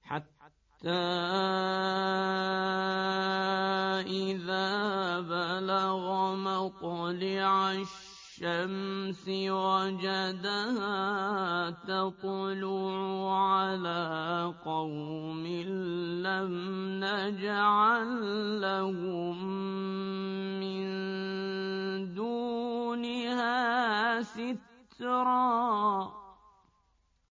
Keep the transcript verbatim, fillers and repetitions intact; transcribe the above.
حتى إذا بلغ مطلع الشمس وجدها تطلع على قوم لم نجعل لهم من دونها سترا